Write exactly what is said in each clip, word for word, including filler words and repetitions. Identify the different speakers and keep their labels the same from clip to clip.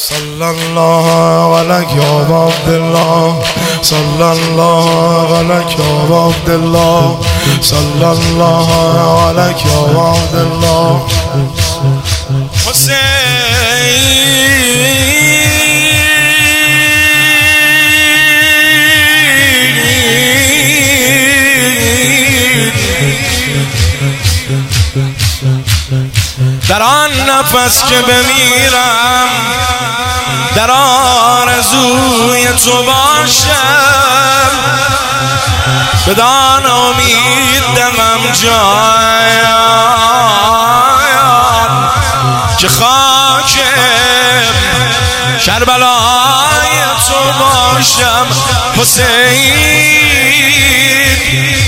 Speaker 1: صلى الله عليك يا أبا عبد الله، صلى الله عليك يا أبا عبد الله، صلى الله عليك يا أبا عبد الله. در آن نفس که بمیرم در آرزوی تو باشم، بدان امید دمم جایم که خاک کربلای تو باشم. حسین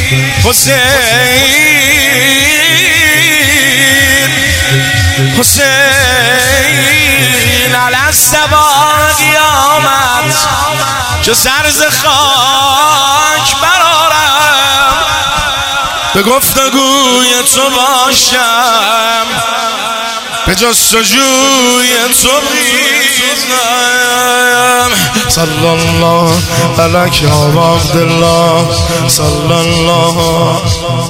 Speaker 1: حسین حسین الست با قیامت که سر ز خاک برآرم، به گفتگوی تو باشم، به جستجوی تو بیزم. صلی الله علیک یا ابا عبدالله، صلی الله